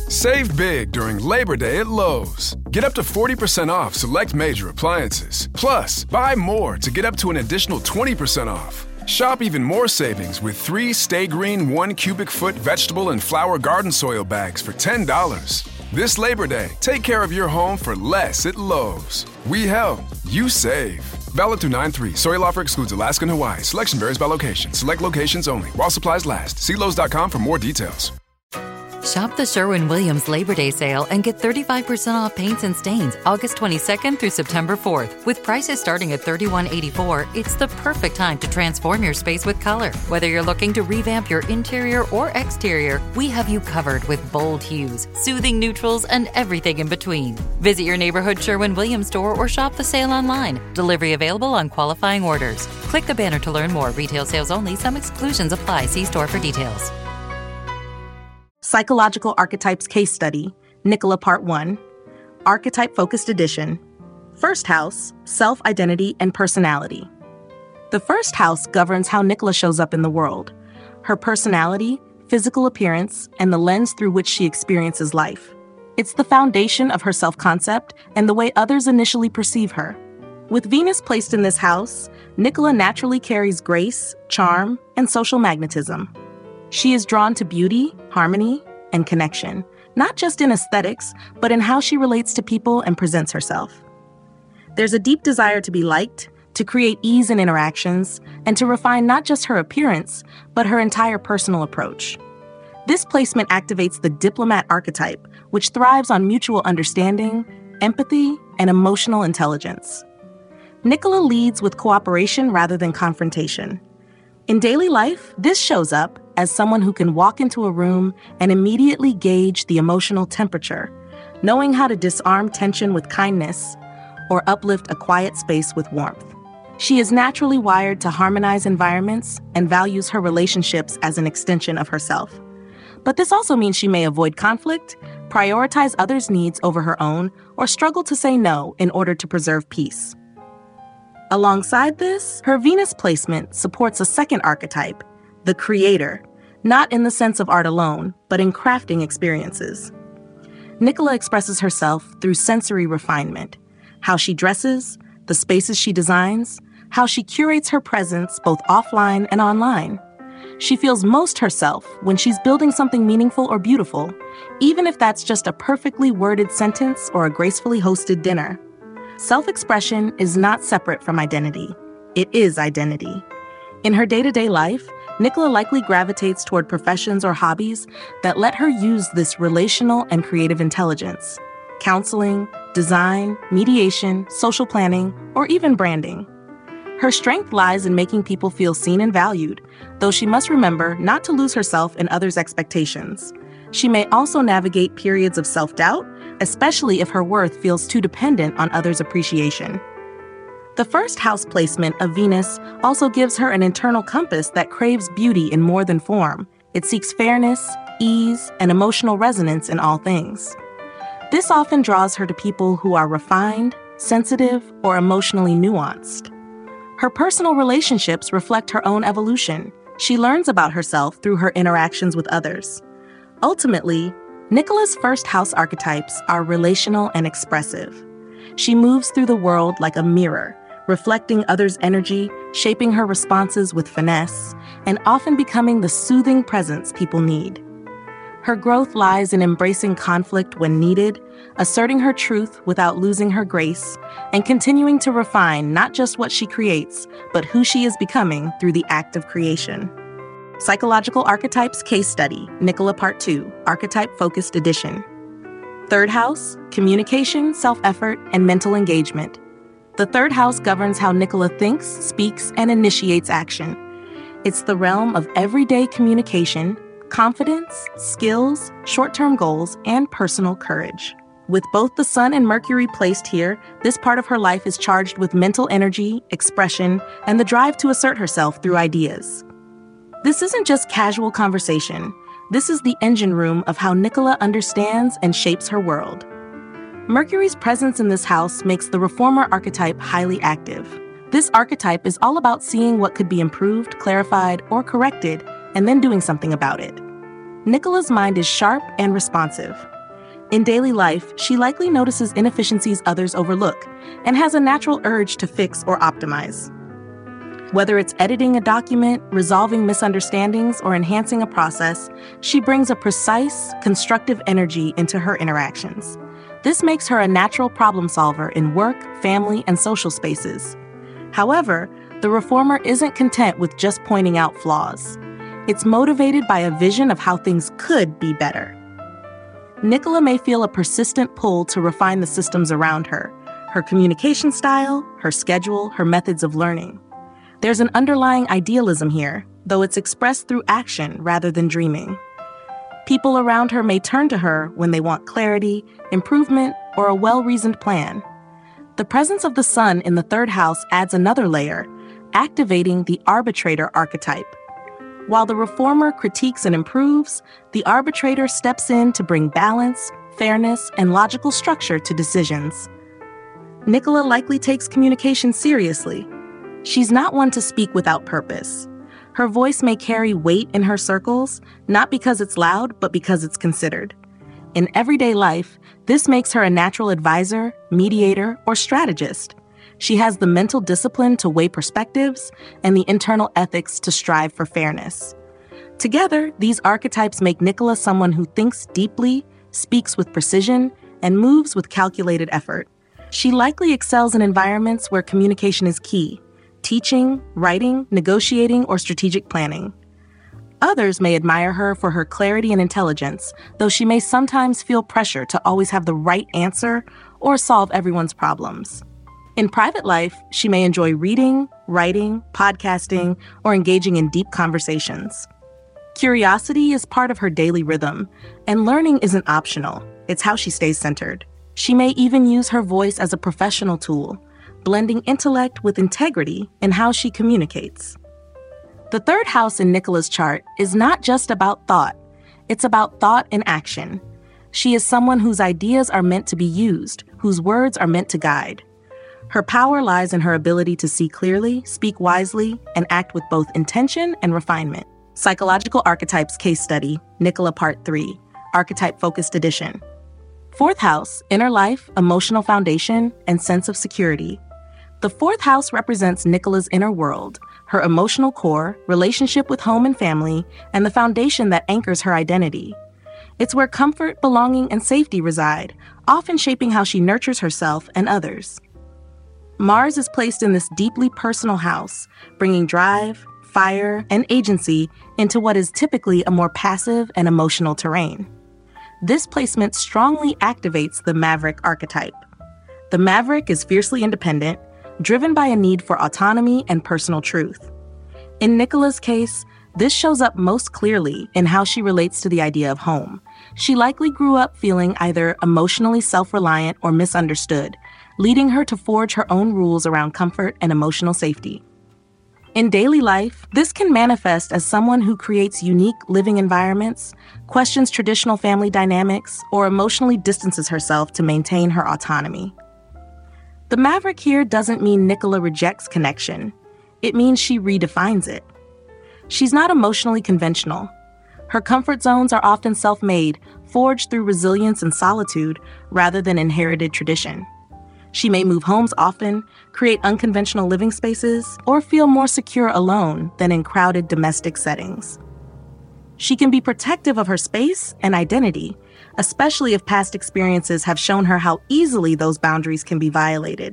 Save big during Labor Day at Lowe's. Get up to 40% off select major appliances. Plus, buy more to get up to an additional 20% off. Shop even more savings with 3 Stay Green 1 cubic foot vegetable and flower garden soil bags for $10. This Labor Day, take care of your home for less at Lowe's. We help, you save. Valid through 9/3. Soil offer excludes Alaska and Hawaii. Selection varies by location. Select locations only. While supplies last. See Lowe's.com for more details. Shop the Sherwin-Williams Labor Day sale and get 35% off paints and stains August 22nd through September 4th. With prices starting at $31.84, it's the perfect time to transform your space with color. Whether you're looking to revamp your interior or exterior, we have you covered with bold hues, soothing neutrals, and everything in between. Visit your neighborhood Sherwin-Williams store or shop the sale online. Delivery available on qualifying orders. Click the banner to learn more. Retail sales only. Some exclusions apply. See store for details. Psychological Archetypes Case Study, Nicola Part 1, Archetype-Focused Edition. First house, self-identity and personality. The first house governs how Nicola shows up in the world, her personality, physical appearance, and the lens through which she experiences life. It's the foundation of her self-concept and the way others initially perceive her. With Venus placed in this house, Nicola naturally carries grace, charm, and social magnetism. She is drawn to beauty, harmony, and connection, not just in aesthetics, but in how she relates to people and presents herself. There's a deep desire to be liked, to create ease in interactions, and to refine not just her appearance, but her entire personal approach. This placement activates the diplomat archetype, which thrives on mutual understanding, empathy, and emotional intelligence. Nicola leads with cooperation rather than confrontation. In daily life, this shows up as someone who can walk into a room and immediately gauge the emotional temperature, knowing how to disarm tension with kindness or uplift a quiet space with warmth. She is naturally wired to harmonize environments and values her relationships as an extension of herself. But this also means she may avoid conflict, prioritize others' needs over her own, or struggle to say no in order to preserve peace. Alongside this, her Venus placement supports a second archetype, the creator, not in the sense of art alone, but in crafting experiences. Nicola expresses herself through sensory refinement, how she dresses, the spaces she designs, how she curates her presence both offline and online. She feels most herself when she's building something meaningful or beautiful, even if that's just a perfectly worded sentence or a gracefully hosted dinner. Self-expression is not separate from identity. It is identity. In her day-to-day life, Nicola likely gravitates toward professions or hobbies that let her use this relational and creative intelligence. Counseling, design, mediation, social planning, or even branding. Her strength lies in making people feel seen and valued, though she must remember not to lose herself in others' expectations. She may also navigate periods of self-doubt, especially if her worth feels too dependent on others' appreciation. The first house placement of Venus also gives her an internal compass that craves beauty in more than form. It seeks fairness, ease, and emotional resonance in all things. This often draws her to people who are refined, sensitive, or emotionally nuanced. Her personal relationships reflect her own evolution. She learns about herself through her interactions with others. Ultimately, Nicola's first house archetypes are relational and expressive. She moves through the world like a mirror, reflecting others' energy, shaping her responses with finesse, and often becoming the soothing presence people need. Her growth lies in embracing conflict when needed, asserting her truth without losing her grace, and continuing to refine not just what she creates, but who she is becoming through the act of creation. Psychological Archetypes Case Study, Nicola Part 2, Archetype-Focused Edition. Third house, communication, self-effort, and mental engagement. The third house governs how Nicola thinks, speaks, and initiates action. It's the realm of everyday communication, confidence, skills, short-term goals, and personal courage. With both the Sun and Mercury placed here, this part of her life is charged with mental energy, expression, and the drive to assert herself through ideas. This isn't just casual conversation. This is the engine room of how Nicola understands and shapes her world. Mercury's presence in this house makes the reformer archetype highly active. This archetype is all about seeing what could be improved, clarified, or corrected, and then doing something about it. Nicola's mind is sharp and responsive. In daily life, she likely notices inefficiencies others overlook and has a natural urge to fix or optimize. Whether it's editing a document, resolving misunderstandings, or enhancing a process, she brings a precise, constructive energy into her interactions. This makes her a natural problem solver in work, family, and social spaces. However, the reformer isn't content with just pointing out flaws. It's motivated by a vision of how things could be better. Nicola may feel a persistent pull to refine the systems around her communication style, her schedule, her methods of learning. There's an underlying idealism here, though it's expressed through action rather than dreaming. People around her may turn to her when they want clarity, improvement, or a well-reasoned plan. The presence of the sun in the third house adds another layer, activating the arbitrator archetype. While the reformer critiques and improves, the arbitrator steps in to bring balance, fairness, and logical structure to decisions. Nicola likely takes communication seriously. She's not one to speak without purpose. Her voice may carry weight in her circles, not because it's loud, but because it's considered. In everyday life, this makes her a natural advisor, mediator, or strategist. She has the mental discipline to weigh perspectives and the internal ethics to strive for fairness. Together, these archetypes make Nicola someone who thinks deeply, speaks with precision, and moves with calculated effort. She likely excels in environments where communication is key: teaching, writing, negotiating, or strategic planning. Others may admire her for her clarity and intelligence, though she may sometimes feel pressure to always have the right answer or solve everyone's problems. In private life, she may enjoy reading, writing, podcasting, or engaging in deep conversations. Curiosity is part of her daily rhythm, and learning isn't optional. It's how she stays centered. She may even use her voice as a professional tool, blending intellect with integrity in how she communicates. The third house in Nicola's chart is not just about thought. It's about thought in action. She is someone whose ideas are meant to be used, whose words are meant to guide. Her power lies in her ability to see clearly, speak wisely, and act with both intention and refinement. Psychological Archetypes Case Study, Nicola Part 3, Archetype-Focused Edition. Fourth house, inner life, emotional foundation, and sense of security. The fourth house represents Nicola's inner world, her emotional core, relationship with home and family, and the foundation that anchors her identity. It's where comfort, belonging, and safety reside, often shaping how she nurtures herself and others. Mars is placed in this deeply personal house, bringing drive, fire, and agency into what is typically a more passive and emotional terrain. This placement strongly activates the maverick archetype. The maverick is fiercely independent, driven by a need for autonomy and personal truth. In Nicola's case, this shows up most clearly in how she relates to the idea of home. She likely grew up feeling either emotionally self-reliant or misunderstood, leading her to forge her own rules around comfort and emotional safety. In daily life, this can manifest as someone who creates unique living environments, questions traditional family dynamics, or emotionally distances herself to maintain her autonomy. The maverick here doesn't mean Nicola rejects connection. It means she redefines it. She's not emotionally conventional. Her comfort zones are often self-made, forged through resilience and solitude rather than inherited tradition. She may move homes often, create unconventional living spaces, or feel more secure alone than in crowded domestic settings. She can be protective of her space and identity, especially if past experiences have shown her how easily those boundaries can be violated.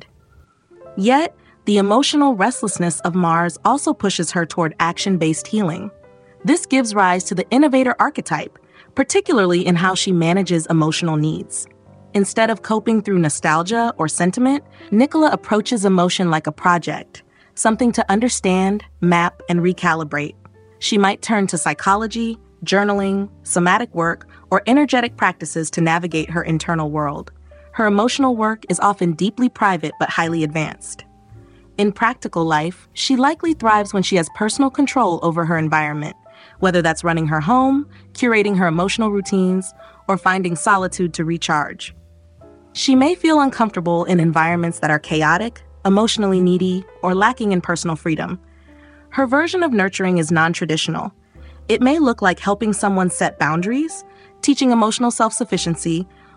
Yet, the emotional restlessness of Mars also pushes her toward action-based healing. This gives rise to the innovator archetype, particularly in how she manages emotional needs. Instead of coping through nostalgia or sentiment, Nicola approaches emotion like a project, something to understand, map, and recalibrate. She might turn to psychology, journaling, somatic work, or energetic practices to navigate her internal world. Her emotional work is often deeply private but highly advanced. In practical life, she likely thrives when she has personal control over her environment, whether that's running her home, curating her emotional routines, or finding solitude to recharge. She may feel uncomfortable in environments that are chaotic, emotionally needy, or lacking in personal freedom. Her version of nurturing is non-traditional. It may look like helping someone set boundaries, teaching emotional self-sufficiency,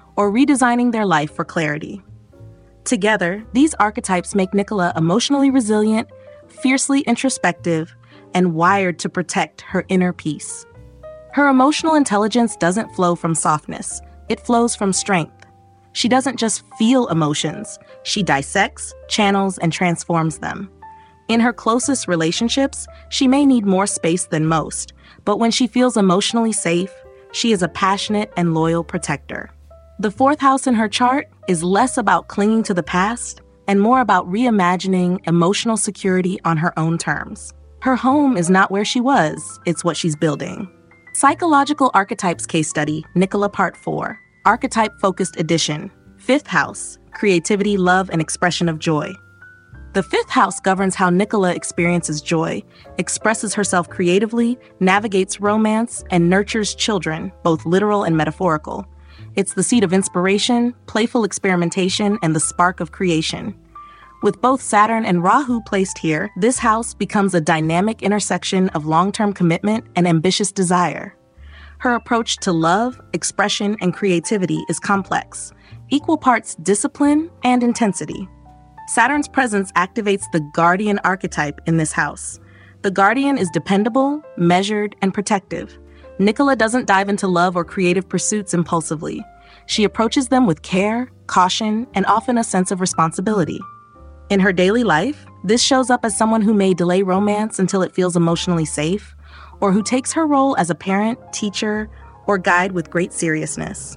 or redesigning their life for clarity. Together, these archetypes make Nicola emotionally resilient, fiercely introspective, and wired to protect her inner peace. Her emotional intelligence doesn't flow from softness, it flows from strength. She doesn't just feel emotions, she dissects, channels, and transforms them. In her closest relationships, she may need more space than most, but when she feels emotionally safe, she is a passionate and loyal protector. The fourth house in her chart is less about clinging to the past and more about reimagining emotional security on her own terms. Her home is not where she was, it's what she's building. Psychological Archetypes Case Study, Nicola Part 4. Archetype Focused Edition, 5th House, Creativity, Love, and Expression of Joy. The 5th house governs how Nicola experiences joy, expresses herself creatively, navigates romance, and nurtures children, both literal and metaphorical. It's the seat of inspiration, playful experimentation, and the spark of creation. With both Saturn and Rahu placed here, this house becomes a dynamic intersection of long-term commitment and ambitious desire. Her approach to love, expression, and creativity is complex, equal parts discipline and intensity. Saturn's presence activates the guardian archetype in this house. The guardian is dependable, measured, and protective. Nicola doesn't dive into love or creative pursuits impulsively. She approaches them with care, caution, and often a sense of responsibility. In her daily life, this shows up as someone who may delay romance until it feels emotionally safe, or who takes her role as a parent, teacher, or guide with great seriousness.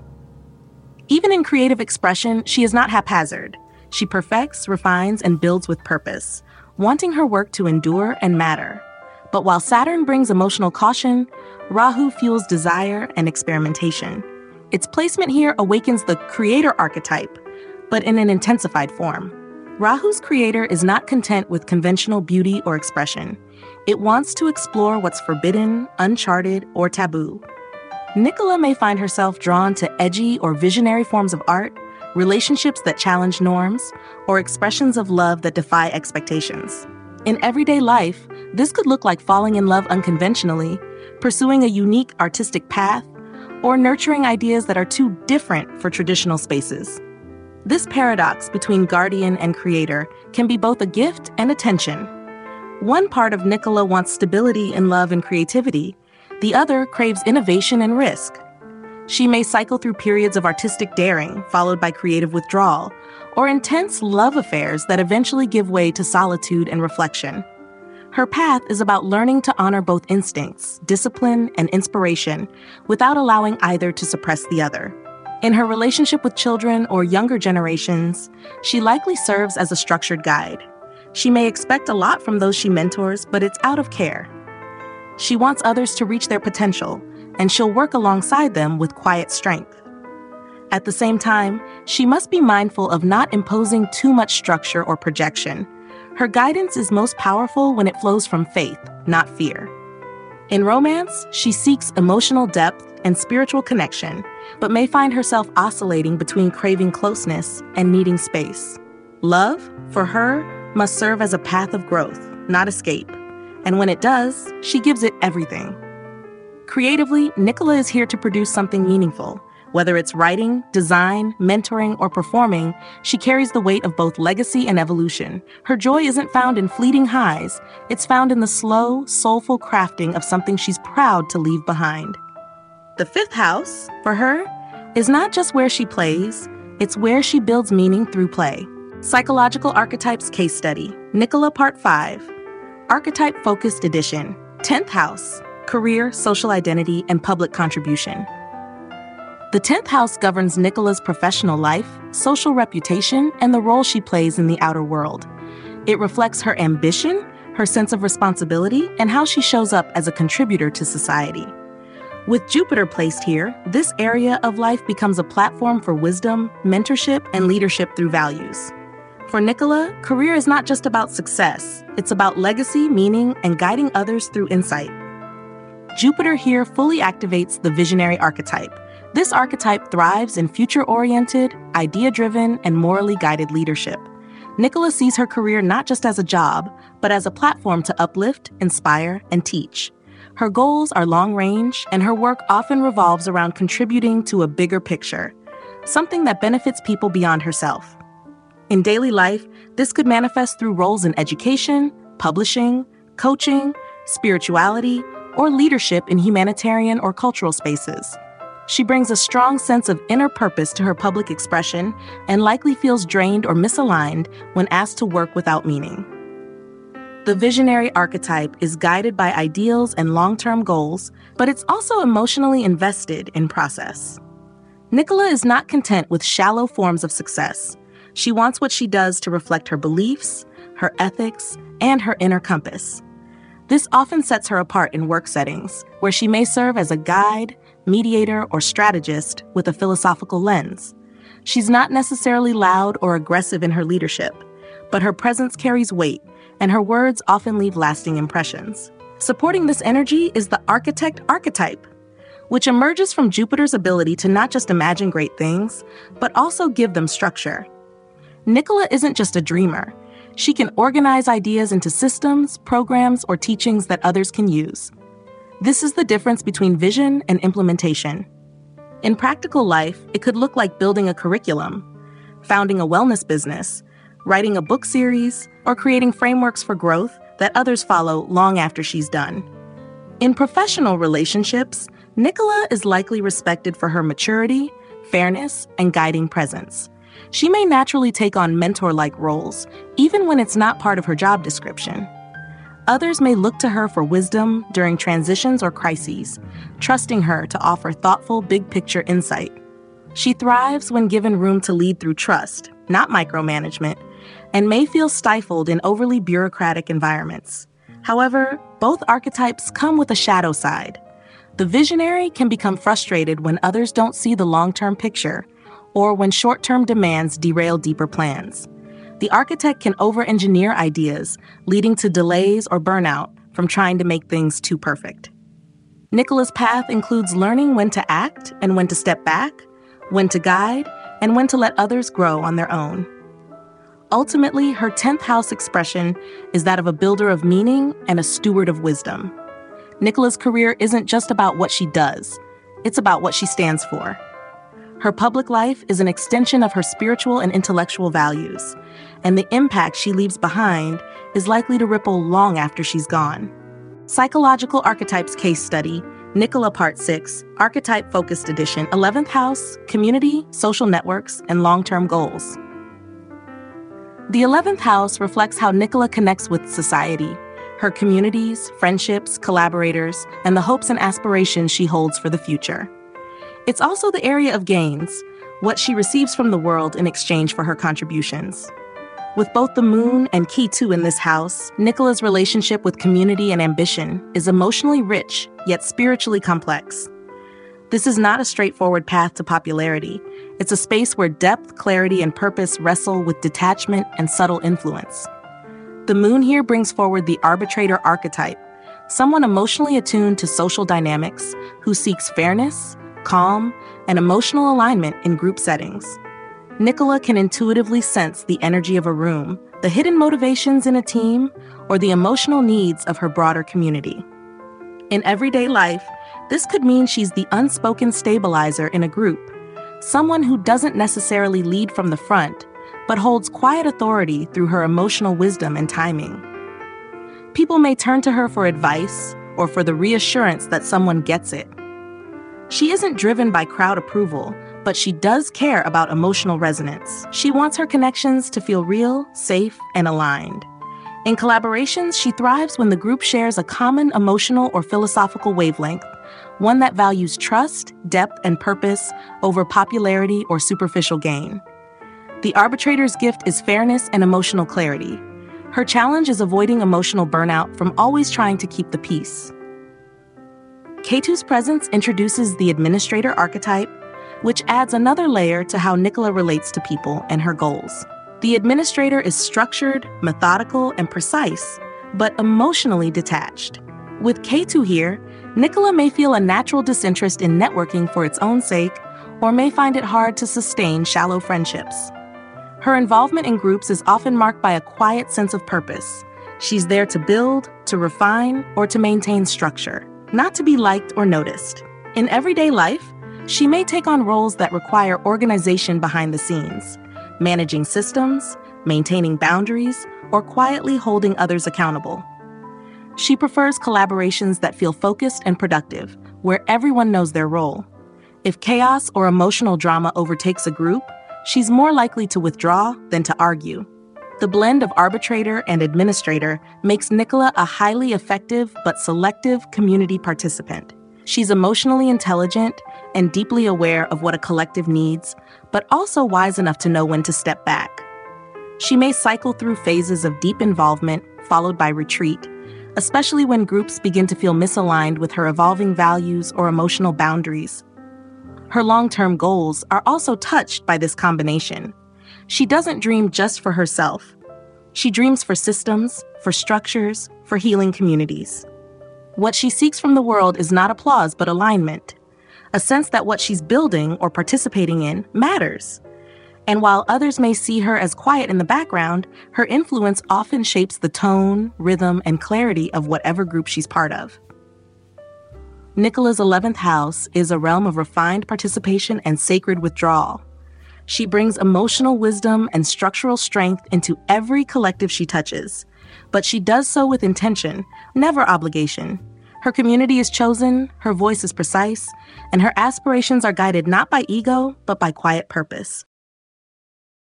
Even in creative expression, she is not haphazard. She perfects, refines, and builds with purpose, wanting her work to endure and matter. But while Saturn brings emotional caution, Rahu fuels desire and experimentation. Its placement here awakens the creator archetype, but in an intensified form. Rahu's creator is not content with conventional beauty or expression. It wants to explore what's forbidden, uncharted, or taboo. Nicola may find herself drawn to edgy or visionary forms of art, relationships that challenge norms, or expressions of love that defy expectations. In everyday life, this could look like falling in love unconventionally, pursuing a unique artistic path, or nurturing ideas that are too different for traditional spaces. This paradox between guardian and creator can be both a gift and a tension. One part of Nicola wants stability in love and creativity. The other craves innovation and risk. She may cycle through periods of artistic daring, followed by creative withdrawal, or intense love affairs that eventually give way to solitude and reflection. Her path is about learning to honor both instincts, discipline, and inspiration, without allowing either to suppress the other. In her relationship with children or younger generations, she likely serves as a structured guide. She may expect a lot from those she mentors, but it's out of care. She wants others to reach their potential, and she'll work alongside them with quiet strength. At the same time, she must be mindful of not imposing too much structure or projection. Her guidance is most powerful when it flows from faith, not fear. In romance, she seeks emotional depth and spiritual connection, but may find herself oscillating between craving closeness and needing space. Love, for her, must serve as a path of growth, not escape. And when it does, she gives it everything. Creatively, Nicola is here to produce something meaningful. Whether it's writing, design, mentoring, or performing, she carries the weight of both legacy and evolution. Her joy isn't found in fleeting highs. It's found in the slow, soulful crafting of something she's proud to leave behind. The 5th house, for her, is not just where she plays, it's where she builds meaning through play. Psychological Archetypes Case Study, Nicola Part 5. Archetype Focused Edition, 10th House, Career, Social Identity, and Public Contribution. The 10th house governs Nicola's professional life, social reputation, and the role she plays in the outer world. It reflects her ambition, her sense of responsibility, and how she shows up as a contributor to society. With Jupiter placed here, this area of life becomes a platform for wisdom, mentorship, and leadership through values. For Nicola, career is not just about success. It's about legacy, meaning, and guiding others through insight. Jupiter here fully activates the visionary archetype. This archetype thrives in future-oriented, idea-driven, and morally guided leadership. Nicola sees her career not just as a job, but as a platform to uplift, inspire, and teach. Her goals are long-range, and her work often revolves around contributing to a bigger picture. something that benefits people beyond herself. In daily life, this could manifest through roles in education, publishing, coaching, spirituality, or leadership in humanitarian or cultural spaces. She brings a strong sense of inner purpose to her public expression and likely feels drained or misaligned when asked to work without meaning. The visionary archetype is guided by ideals and long-term goals, but it's also emotionally invested in process. Nicola is not content with shallow forms of success. She wants what she does to reflect her beliefs, her ethics, and her inner compass. This often sets her apart in work settings, where she may serve as a guide, mediator, or strategist with a philosophical lens. She's not necessarily loud or aggressive in her leadership, but her presence carries weight, and her words often leave lasting impressions. Supporting this energy is the architect archetype, which emerges from Jupiter's ability to not just imagine great things, but also give them structure. Nicola isn't just a dreamer. She can organize ideas into systems, programs, or teachings that others can use. This is the difference between vision and implementation. In practical life, it could look like building a curriculum, founding a wellness business, writing a book series, or creating frameworks for growth that others follow long after she's done. In professional relationships, Nicola is likely respected for her maturity, fairness, and guiding presence. She may naturally take on mentor-like roles, even when it's not part of her job description. Others may look to her for wisdom during transitions or crises, trusting her to offer thoughtful, big-picture insight. She thrives when given room to lead through trust, not micromanagement, and may feel stifled in overly bureaucratic environments. However, both archetypes come with a shadow side. The visionary can become frustrated when others don't see the long-term picture, or when short-term demands derail deeper plans. The architect can over-engineer ideas, leading to delays or burnout from trying to make things too perfect. Nicola's path includes learning when to act and when to step back, when to guide, and when to let others grow on their own. Ultimately, her 10th house expression is that of a builder of meaning and a steward of wisdom. Nicola's career isn't just about what she does, it's about what she stands for. Her public life is an extension of her spiritual and intellectual values, and the impact she leaves behind is likely to ripple long after she's gone. Psychological Archetypes Case Study, Nicola Part 6, Archetype Focused Edition, 11th House, Community, Social Networks, and Long-Term Goals. The 11th house reflects how Nicola connects with society, her communities, friendships, collaborators, and the hopes and aspirations she holds for the future. It's also the area of gains, what she receives from the world in exchange for her contributions. With both the moon and Ketu in this house, Nicola's relationship with community and ambition is emotionally rich, yet spiritually complex. This is not a straightforward path to popularity. It's a space where depth, clarity, and purpose wrestle with detachment and subtle influence. The moon here brings forward the arbitrator archetype, someone emotionally attuned to social dynamics who seeks fairness, calm, and emotional alignment in group settings. Nicola can intuitively sense the energy of a room, the hidden motivations in a team, or the emotional needs of her broader community. In everyday life, this could mean she's the unspoken stabilizer in a group, someone who doesn't necessarily lead from the front, but holds quiet authority through her emotional wisdom and timing. People may turn to her for advice or for the reassurance that someone gets it. She isn't driven by crowd approval, but she does care about emotional resonance. She wants her connections to feel real, safe, and aligned. In collaborations, she thrives when the group shares a common emotional or philosophical wavelength, one that values trust, depth, and purpose over popularity or superficial gain. The arbitrator's gift is fairness and emotional clarity. Her challenge is avoiding emotional burnout from always trying to keep the peace. Ketu's presence introduces the administrator archetype, which adds another layer to how Nicola relates to people and her goals. The administrator is structured, methodical, and precise, but emotionally detached. With Ketu here, Nicola may feel a natural disinterest in networking for its own sake, or may find it hard to sustain shallow friendships. Her involvement in groups is often marked by a quiet sense of purpose. She's there to build, to refine, or to maintain structure, not to be liked or noticed. In everyday life, She may take on roles that require organization behind the scenes, managing systems, maintaining boundaries, or quietly holding others accountable. She prefers collaborations that feel focused and productive, where everyone knows their role. If chaos or emotional drama overtakes a group, she's more likely to withdraw than to argue. The blend of arbitrator and administrator makes Nicola a highly effective but selective community participant. She's emotionally intelligent and deeply aware of what a collective needs, but also wise enough to know when to step back. She may cycle through phases of deep involvement followed by retreat, especially when groups begin to feel misaligned with her evolving values or emotional boundaries. Her long-term goals are also touched by this combination. She doesn't dream just for herself. She dreams for systems, for structures, for healing communities. What she seeks from the world is not applause but alignment, a sense that what she's building or participating in matters. And while others may see her as quiet in the background, her influence often shapes the tone, rhythm, and clarity of whatever group she's part of. Nicola's 11th house is a realm of refined participation and sacred withdrawal. She brings emotional wisdom and structural strength into every collective she touches, but she does so with intention, never obligation. Her community is chosen, her voice is precise, and her aspirations are guided not by ego, but by quiet purpose.